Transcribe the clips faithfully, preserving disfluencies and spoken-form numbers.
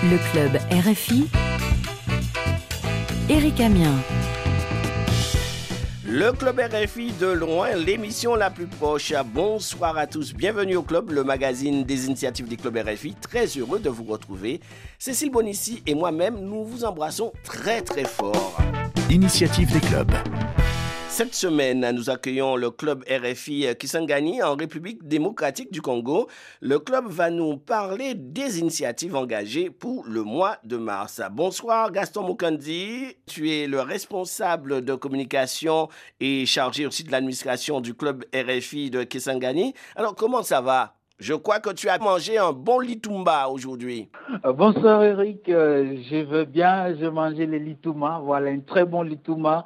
Le club R F I, Éric Amiens. Le club R F I de loin, l'émission la plus proche. Bonsoir à tous, bienvenue au club, le magazine des initiatives des clubs R F I. Très heureux de vous retrouver. Cécile Bonissi et moi-même, nous vous embrassons très très fort. Initiative des clubs. Cette semaine, nous accueillons le club R F I Kisangani en République démocratique du Congo. Le club va nous parler des initiatives engagées pour le mois de mars. Bonsoir Gaston Mukandi, tu es le responsable de communication et chargé aussi de l'administration du club R F I de Kisangani. Alors comment ça va ? Je crois que tu as mangé un bon litumba aujourd'hui. Bonsoir Eric, euh, je veux bien, je mangeais le litouma, voilà un très bon litouma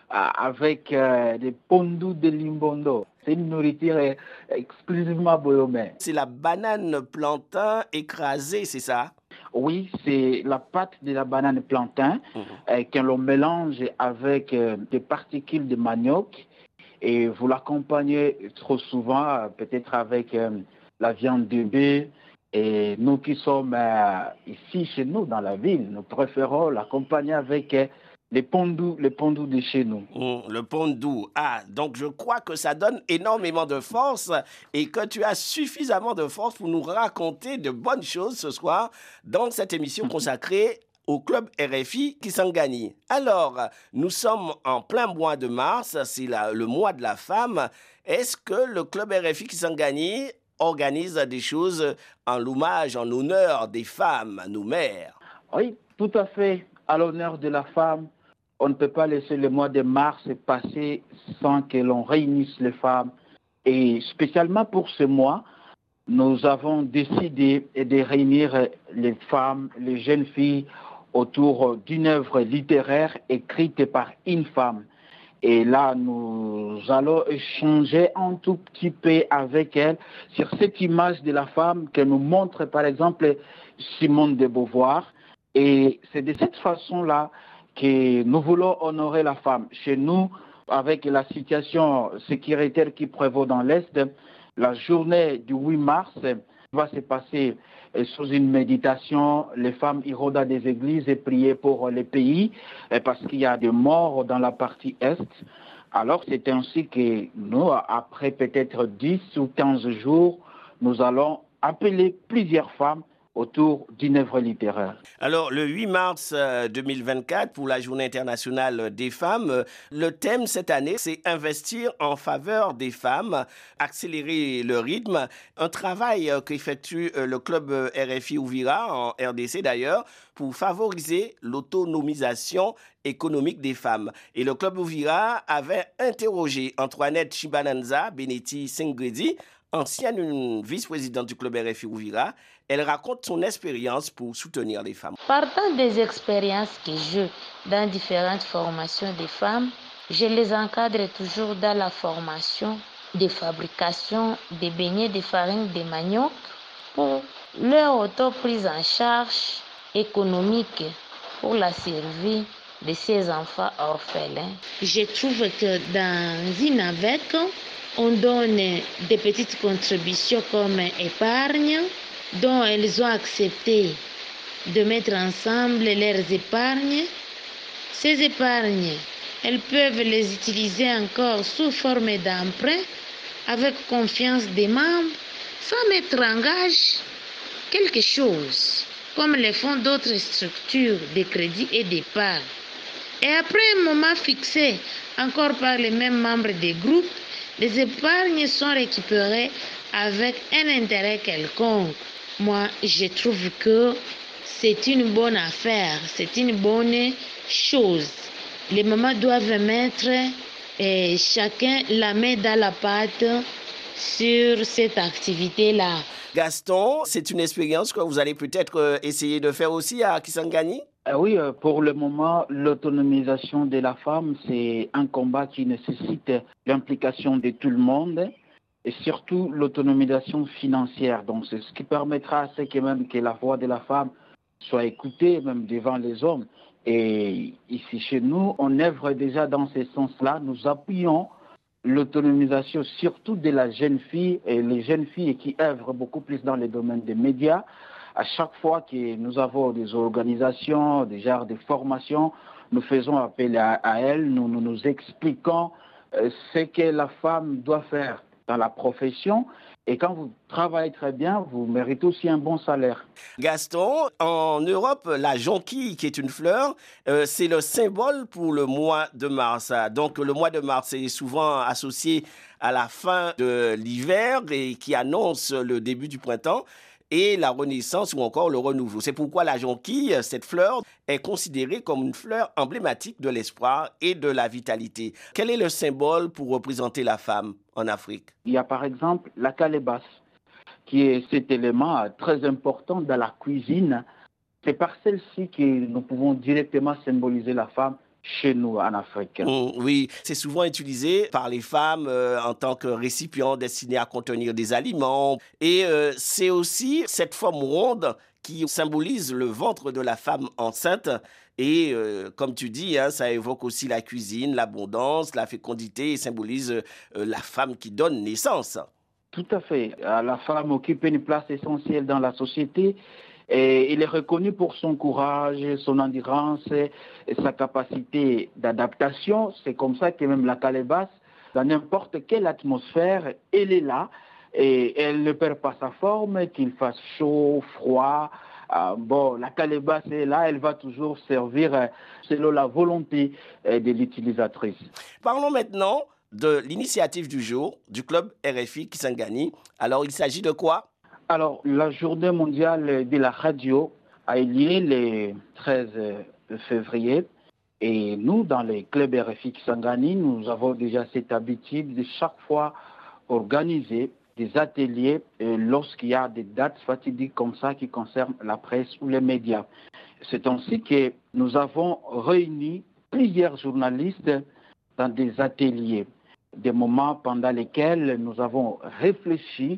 avec euh, des pondous de limbondo. C'est une nourriture euh, exclusivement boyomé. C'est la banane plantain écrasée, c'est ça? Oui, c'est la pâte de la banane plantain mmh. euh, que l'on mélange avec euh, des particules de manioc et vous l'accompagnez trop souvent euh, peut-être avec euh, la viande de bœuf. Et nous qui sommes euh, ici chez nous dans la ville, nous préférons l'accompagner avec euh, les pondous, les pondous de chez nous. Mmh, le pondou. Ah, donc je crois que ça donne énormément de force et que tu as suffisamment de force pour nous raconter de bonnes choses ce soir dans cette émission consacrée au club R F I Kisangani. Alors, nous sommes en plein mois de mars, c'est la, le mois de la femme. Est-ce que le club R F I Kisangani organise des choses en l'hommage, en honneur des femmes, nos mères? Oui, tout à fait. À l'honneur de la femme, on ne peut pas laisser le mois de mars passer sans que l'on réunisse les femmes. Et spécialement pour ce mois, nous avons décidé de réunir les femmes, les jeunes filles autour d'une œuvre littéraire écrite par une femme. Et là, nous allons échanger un tout petit peu avec elle sur cette image de la femme que nous montre par exemple Simone de Beauvoir. Et c'est de cette façon-là que nous voulons honorer la femme. Chez nous, avec la situation sécuritaire qui prévaut dans l'Est, la journée du huit mars va se passer sous une méditation. Les femmes iront dans des églises et prier pour les pays parce qu'il y a des morts dans la partie Est. Alors c'est ainsi que nous, après peut-être dix ou quinze jours, nous allons appeler plusieurs femmes autour d'une œuvre littéraire. Alors, le huit mars deux mille vingt-quatre, pour la Journée internationale des femmes, le thème cette année, c'est investir en faveur des femmes, accélérer le rythme. Un travail qu'effectue le club R F I Uvira, en R D C d'ailleurs, pour favoriser l'autonomisation économique des femmes. Et le club Uvira avait interrogé Antoinette Chibananza Beneti Sengredi, ancienne vice-présidente du club R F I Uvira. Elle raconte son expérience pour soutenir les femmes. Partant des expériences que j'ai dans différentes formations des femmes, je les encadre toujours dans la formation de fabrication des beignets de farine de manioc pour leur auto-prise en charge économique pour la survie de ces enfants orphelins. Je trouve que dans une avec, on donne des petites contributions comme épargne, dont elles ont accepté de mettre ensemble leurs épargnes. Ces épargnes, elles peuvent les utiliser encore sous forme d'emprunt avec confiance des membres, sans mettre en gage quelque chose, comme le font d'autres structures de crédit et d'épargne. Et après un moment fixé, encore par les mêmes membres des groupes, les épargnes sont récupérées avec un intérêt quelconque. Moi, je trouve que c'est une bonne affaire, c'est une bonne chose. Les mamans doivent mettre eh, chacun la main dans la pâte sur cette activité-là. Gaston, c'est une expérience que vous allez peut-être essayer de faire aussi à Kisangani? Oui, pour le moment, l'autonomisation de la femme, c'est un combat qui nécessite l'implication de tout le monde. Et surtout l'autonomisation financière. Donc c'est ce qui permettra à ce que même que la voix de la femme soit écoutée même devant les hommes. Et ici chez nous, on œuvre déjà dans ce sens-là. Nous appuyons l'autonomisation surtout de la jeune fille et les jeunes filles qui œuvrent beaucoup plus dans les domaines des médias À chaque fois que nous avons des organisations, des genres de formations, nous faisons appel à, à elles, nous, nous nous expliquons euh, ce que la femme doit faire dans la profession. Et quand vous travaillez très bien, vous méritez aussi un bon salaire. Gaston, en Europe, la jonquille, qui est une fleur, euh, c'est le symbole pour le mois de mars. Donc le mois de mars est souvent associé à la fin de l'hiver et qui annonce le début du printemps et la renaissance ou encore le renouveau. C'est pourquoi la jonquille, cette fleur, est considérée comme une fleur emblématique de l'espoir et de la vitalité. Quel est le symbole pour représenter la femme en Afrique? Il y a par exemple la calebasse, qui est cet élément très important dans la cuisine. C'est par celle-ci que nous pouvons directement symboliser la femme chez nous en Afrique. Mmh, oui, c'est souvent utilisé par les femmes euh, en tant que récipient destiné à contenir des aliments. Et euh, c'est aussi cette forme ronde qui symbolise le ventre de la femme enceinte. Et euh, comme tu dis, hein, ça évoque aussi la cuisine, l'abondance, la fécondité et symbolise euh, la femme qui donne naissance. Tout à fait. La femme occupe une place essentielle dans la société. Et il est reconnu pour son courage, son endurance et sa capacité d'adaptation. C'est comme ça que même la calebasse, dans n'importe quelle atmosphère, elle est là et elle ne perd pas sa forme, qu'il fasse chaud, froid. Euh, bon, la calebasse est là, elle va toujours servir euh, selon la volonté euh, de l'utilisatrice. Parlons maintenant de l'initiative du jour du club R F I Kisangani. Alors, il s'agit de quoi ? Alors, la journée mondiale de la radio a eu lieu le treize février et nous, dans le club R F I Kisangani, nous avons déjà cette habitude de chaque fois organiser des ateliers lorsqu'il y a des dates fatidiques comme ça qui concernent la presse ou les médias. C'est ainsi que nous avons réuni plusieurs journalistes dans des ateliers, des moments pendant lesquels nous avons réfléchi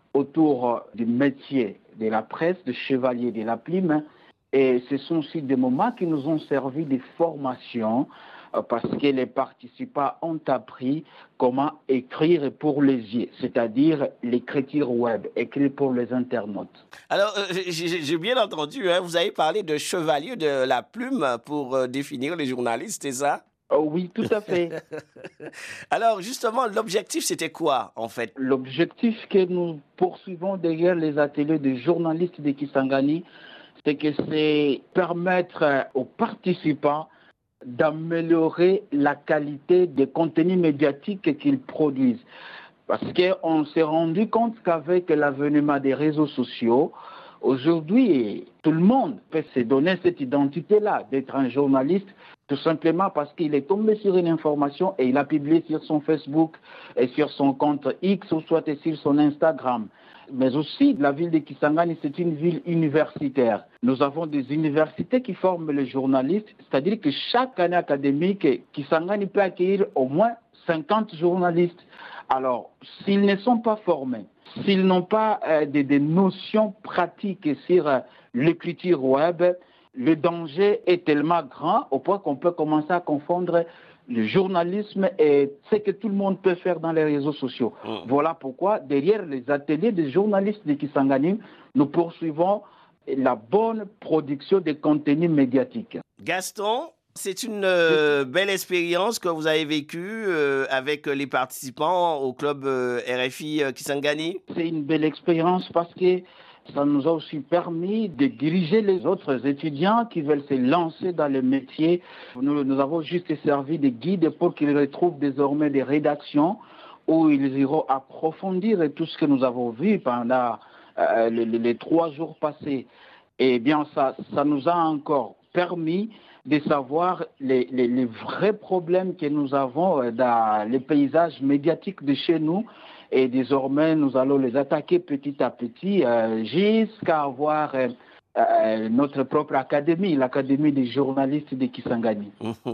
autour du métier de la presse, de chevalier de la plume. Et ce sont aussi des moments qui nous ont servi de formation parce que les participants ont appris comment écrire pour les yeux, c'est-à-dire l'écriture web, écrire pour les internautes. Alors, euh, j'ai, j'ai bien entendu, hein, vous avez parlé de chevalier de la plume pour euh, définir les journalistes, c'est ça? Oh oui, tout à fait. Alors, justement, l'objectif, c'était quoi, en fait? L'objectif que nous poursuivons derrière les ateliers de journalistes de Kisangani, c'est que c'est permettre aux participants d'améliorer la qualité des contenus médiatiques qu'ils produisent. Parce qu'on s'est rendu compte qu'avec l'avènement des réseaux sociaux, aujourd'hui, tout le monde peut se donner cette identité-là, d'être un journaliste, tout simplement parce qu'il est tombé sur une information et il a publié sur son Facebook et sur son compte X ou soit sur son Instagram. Mais aussi, la ville de Kisangani, c'est une ville universitaire. Nous avons des universités qui forment les journalistes, c'est-à-dire que chaque année académique, Kisangani peut accueillir au moins cinquante journalistes. Alors, s'ils ne sont pas formés, s'ils n'ont pas euh, des, des notions pratiques sur euh, l'écriture web, le danger est tellement grand au point qu'on peut commencer à confondre le journalisme et ce que tout le monde peut faire dans les réseaux sociaux. Mmh. Voilà pourquoi, derrière les ateliers des journalistes de Kisangani, nous poursuivons la bonne production des contenus médiatiques. Gaston, c'est une euh, belle expérience que vous avez vécue euh, avec les participants au club euh, R F I euh, Kisangani. C'est une belle expérience parce que ça nous a aussi permis de diriger les autres étudiants qui veulent se lancer dans le métier. Nous, nous avons juste servi de guide pour qu'ils retrouvent désormais des rédactions où ils iront approfondir tout ce que nous avons vu pendant euh, les, les, les trois jours passés. Et bien, ça, ça nous a encore permis de savoir les, les, les vrais problèmes que nous avons dans les paysages médiatiques de chez nous. Et désormais, nous allons les attaquer petit à petit euh, jusqu'à avoir euh, euh, notre propre académie, l'académie des journalistes de Kisangani.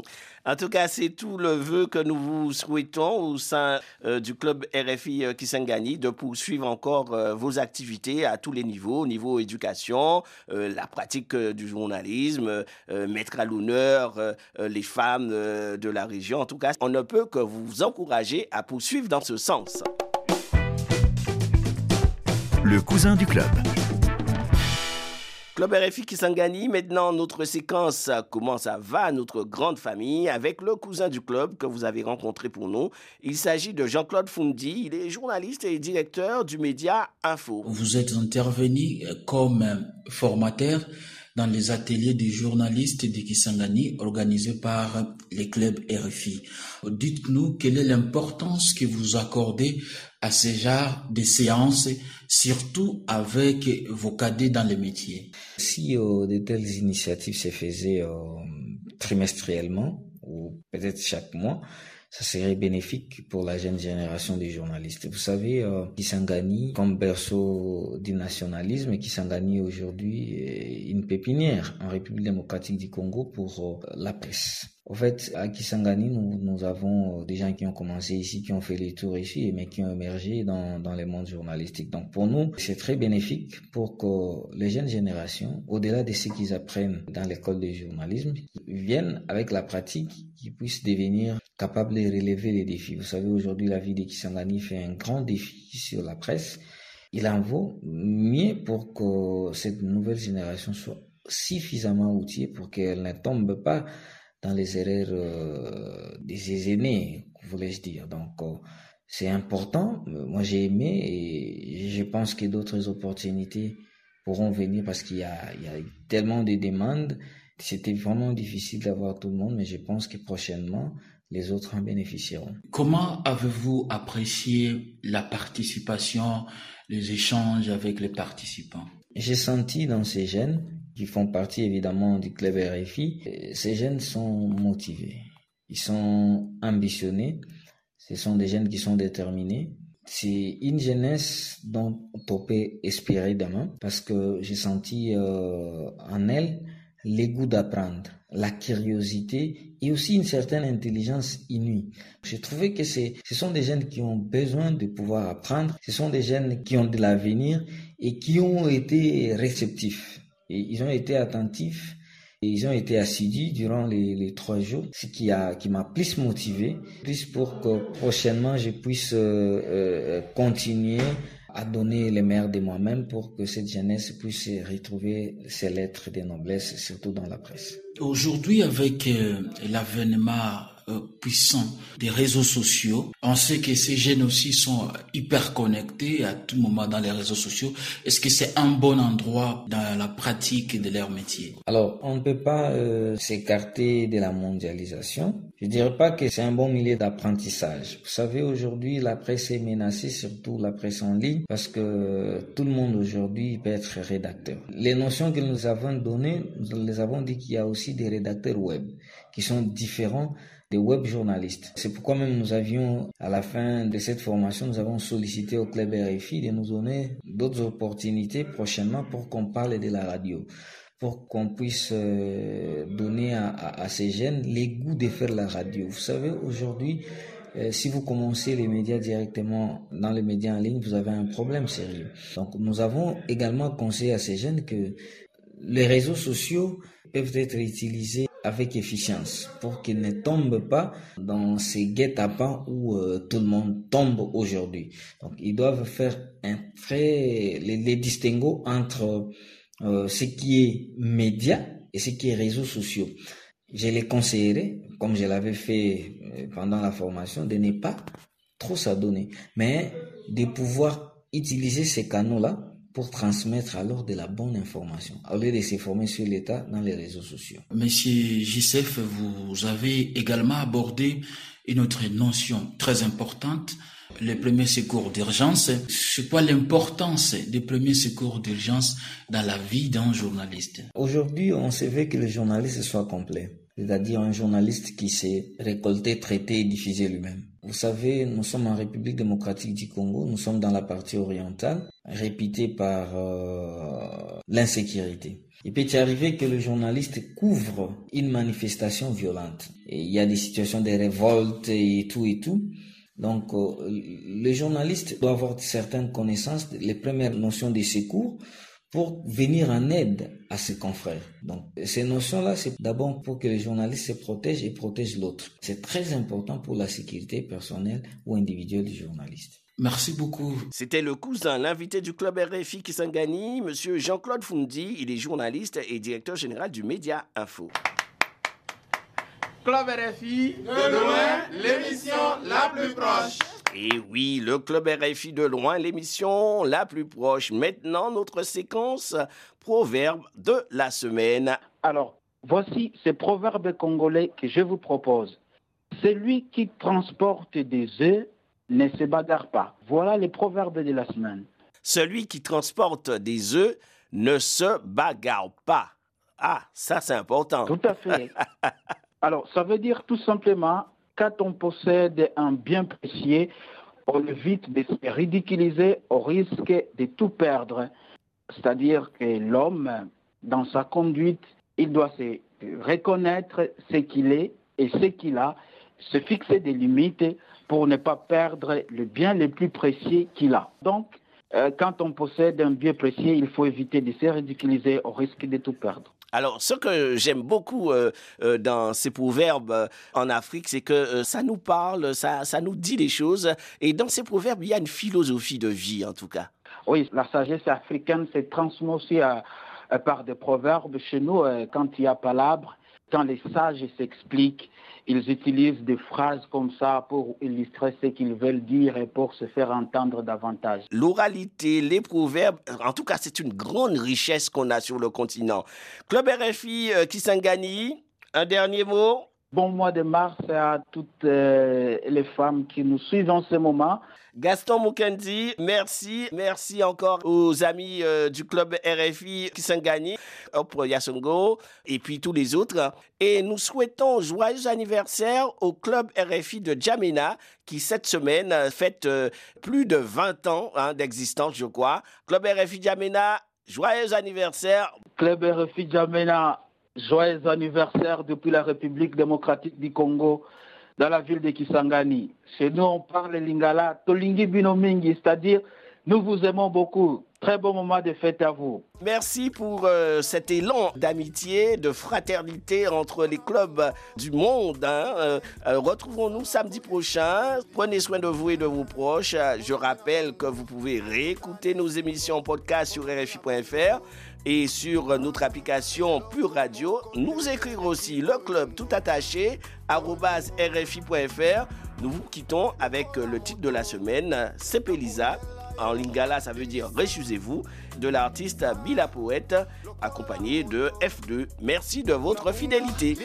En tout cas, c'est tout le vœu que nous vous souhaitons au sein euh, du club R F I euh, Kisangani de poursuivre encore euh, vos activités à tous les niveaux, au niveau éducation, euh, la pratique euh, du journalisme, euh, mettre à l'honneur euh, les femmes euh, de la région. En tout cas, on ne peut que vous encourager à poursuivre dans ce sens. Le cousin du club. Club R F I Kisangani, maintenant notre séquence, comment ça va, notre grande famille, avec le cousin du club que vous avez rencontré pour nous. Il s'agit de Jean-Claude Foundi, il est journaliste et directeur du média Info. Vous êtes intervenu comme formateur dans les ateliers des journalistes de Kisangani organisés par les clubs R F I. Dites-nous quelle est l'importance que vous accordez à ce genre de séances, surtout avec vos cadets dans les métiers. Si euh, de telles initiatives se faisaient euh, trimestriellement ou peut-être chaque mois, ça serait bénéfique pour la jeune génération des journalistes. Vous savez, euh, Kisangani, comme berceau du nationalisme, Kisangani aujourd'hui est une pépinière en République démocratique du Congo pour euh, la presse. En fait, à Kisangani, nous, nous avons des gens qui ont commencé ici, qui ont fait les tours ici, mais qui ont émergé dans, dans le monde journalistique. Donc pour nous, c'est très bénéfique pour que les jeunes générations, au-delà de ce qu'ils apprennent dans l'école de journalisme, viennent avec la pratique, qu'ils puissent devenir capables de relever les défis. Vous savez, aujourd'hui, la vie de Kisangani fait un grand défi sur la presse. Il en vaut mieux pour que cette nouvelle génération soit suffisamment outillée pour qu'elle ne tombe pas dans les erreurs euh, des aînés, voulais-je dire. Donc, euh, c'est important. Moi, j'ai aimé et je pense que d'autres opportunités pourront venir parce qu'il y a, il y a tellement de demandes. C'était vraiment difficile d'avoir tout le monde, mais je pense que prochainement, les autres en bénéficieront. Comment avez-vous apprécié la participation, les échanges avec les participants? J'ai senti dans ces jeunes, qui font partie évidemment du club R F I, ces jeunes sont motivés, ils sont ambitionnés, ce sont des jeunes qui sont déterminés. C'est une jeunesse dont on peut espérer demain parce que j'ai senti euh, en elle le goût d'apprendre, la curiosité et aussi une certaine intelligence inouïe. J'ai trouvé que c'est, ce sont des jeunes qui ont besoin de pouvoir apprendre, ce sont des jeunes qui ont de l'avenir et qui ont été réceptifs. Et ils ont été attentifs et ils ont été assidus durant les, les trois jours, ce qui a qui m'a plus motivé, plus pour que prochainement je puisse euh, euh, continuer à donner le meilleur de moi-même pour que cette jeunesse puisse retrouver ses lettres de noblesse, surtout dans la presse. Aujourd'hui, avec euh, l'avènement euh, puissant des réseaux sociaux, on sait que ces jeunes aussi sont hyper connectés à tout moment dans les réseaux sociaux. Est-ce que c'est un bon endroit dans la pratique de leur métier? Alors, on ne peut pas euh, s'écarter de la mondialisation. Je dirais pas que c'est un bon milieu d'apprentissage. Vous savez, aujourd'hui, la presse est menacée, surtout la presse en ligne, parce que tout le monde aujourd'hui peut être rédacteur. Les notions que nous avons données, nous les avons dit qu'il y a aussi des rédacteurs web qui sont différents des web journalistes. C'est pourquoi même nous avions, à la fin de cette formation, nous avons sollicité au club R F I de nous donner d'autres opportunités prochainement pour qu'on parle de la radio, pour qu'on puisse euh, donner à, à, à ces jeunes les goûts de faire la radio. Vous savez, aujourd'hui, euh, si vous commencez les médias directement dans les médias en ligne, vous avez un problème sérieux. Donc, nous avons également conseillé à ces jeunes que les réseaux sociaux peuvent être utilisés avec efficience pour qu'ils ne tombent pas dans ces guet-apens où euh, tout le monde tombe aujourd'hui. Donc, ils doivent faire un très les, les distinguos entre euh, ce qui est média et ce qui est réseaux sociaux. Je les conseillerais, comme je l'avais fait pendant la formation, de ne pas trop s'adonner, mais de pouvoir utiliser ces canaux-là pour transmettre alors de la bonne information, au lieu de se former sur l'État dans les réseaux sociaux. Monsieur Gisef, vous avez également abordé une autre notion très importante, les premiers secours d'urgence. C'est quoi l'importance des premiers secours d'urgence dans la vie d'un journaliste? Aujourd'hui, on se veut que le journaliste soit complet, c'est-à-dire un journaliste qui sait récolter, traiter et diffuser lui-même. Vous savez, nous sommes en République démocratique du Congo, nous sommes dans la partie orientale, réputée par euh, l'insécurité. Il peut y arriver que le journaliste couvre une manifestation violente. Et il y a des situations de révolte et tout et tout. Donc, euh, le journaliste doit avoir certaines connaissances, les premières notions de secours, pour venir en aide à ses confrères. Donc, ces notions-là, c'est d'abord pour que le journaliste se protège et protège l'autre. C'est très important pour la sécurité personnelle ou individuelle du journaliste. Merci beaucoup. C'était le cousin, l'invité du club R F I Kisangani, monsieur Jean-Claude Fundi. Il est journaliste et directeur général du Média Info. Club R F I, de loin, l'émission la plus proche. Et oui, le Club R F I de loin, l'émission la plus proche. Maintenant, notre séquence proverbe de la semaine. Alors, voici ces proverbes congolais que je vous propose. Celui qui transporte des œufs ne se bagarre pas. Voilà les proverbes de la semaine. Celui qui transporte des œufs ne se bagarre pas. Ah, ça c'est important. Tout à fait. Alors, ça veut dire tout simplement, quand on possède un bien précieux, on évite de se ridiculiser au risque de tout perdre. C'est-à-dire que l'homme, dans sa conduite, il doit se reconnaître ce qu'il est et ce qu'il a, se fixer des limites pour ne pas perdre le bien le plus précieux qu'il a. Donc, euh, quand on possède un bien précieux, il faut éviter de se ridiculiser au risque de tout perdre. Alors, ce que j'aime beaucoup euh, euh, dans ces proverbes euh, en Afrique, c'est que euh, ça nous parle, ça, ça nous dit des choses. Et dans ces proverbes, il y a une philosophie de vie, en tout cas. Oui, la sagesse africaine se transmet aussi à, à par des proverbes. Chez nous, euh, quand il y a palabre, quand les sages s'expliquent, ils utilisent des phrases comme ça pour illustrer ce qu'ils veulent dire et pour se faire entendre davantage. L'oralité, les proverbes, en tout cas, c'est une grande richesse qu'on a sur le continent. Club R F I euh, Kisangani, un dernier mot. Bon mois de mars à toutes euh, les femmes qui nous suivent en ce moment. Gaston Mukendi, merci. Merci encore aux amis euh, du club R F I Kisangani, Hop Yasongo, et puis tous les autres. Et nous souhaitons joyeux anniversaire au club R F I de Djamena, qui cette semaine fête euh, plus de vingt ans hein, d'existence, je crois. Club R F I Djamena, joyeux anniversaire. Club R F I Djamena, joyeux anniversaire depuis la République démocratique du Congo, dans la ville de Kisangani. Chez nous, on parle lingala, tolingi binomingi, c'est-à-dire nous vous aimons beaucoup. Très bon moment de fête à vous. Merci pour euh, cet élan d'amitié, de fraternité entre les clubs du monde. Hein. Euh, euh, retrouvons-nous samedi prochain. Prenez soin de vous et de vos proches. Je rappelle que vous pouvez réécouter nos émissions en podcast sur R F I point F R et sur notre application Pure Radio. Nous écrire aussi le club tout attaché arobase R F I point F R. Nous vous quittons avec le titre de la semaine, Sepelisa. En lingala, ça veut dire « Refusez-vous » de l'artiste Bila Poète, accompagné de F deux. Merci de votre fidélité.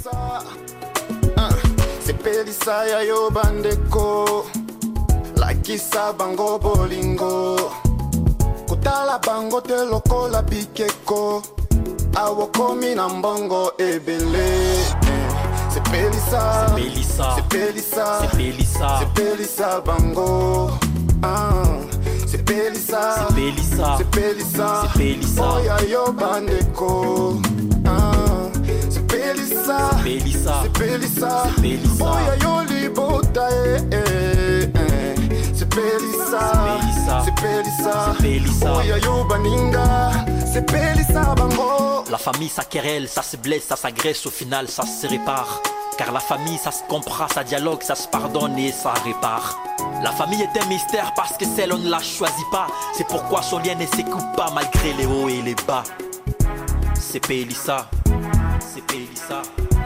Sepelisa ya yo bandeko, lakisa bango bolingo, kotala bango te lokola bikeko, awokomi na mbongo ebele. Sepelisa, Sepelisa, Sepelisa, Sepelisa, Sepelisa bango. Ah. Sepelisa, Sepelisa, Sepelisa, Sepelisa, oya yo bandeko. Ah, Sepelisa, Sepelisa, Sepelisa, Sepelisa, oya yo libota eh eh eh. Sepelisa, Sepelisa, Sepelisa, Sepelisa, oya yo baninga. Sepelisa bango. La famille ça querelle, ça se blesse, ça s'agresse, au final ça se répare. Car la famille ça se comprend, ça dialogue, ça se pardonne et ça répare. La famille est un mystère parce que celle on ne la choisit pas. C'est pourquoi son lien ne s'écoute pas malgré les hauts et les bas. C'est Pélissa, c'est Pélissa.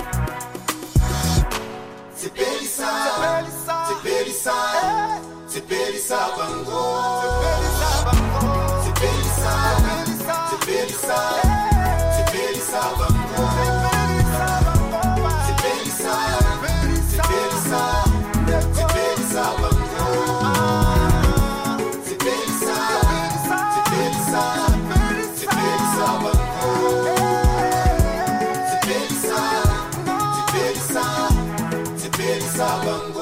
C'est Pélissa, c'est Pélissa, c'est Pélissa bango. C'est Pélissa, c'est Pélissa, c'est Pélissa bango. C'est Pélissa, c'est Pélissa, c'est Pélissa bango. Sabang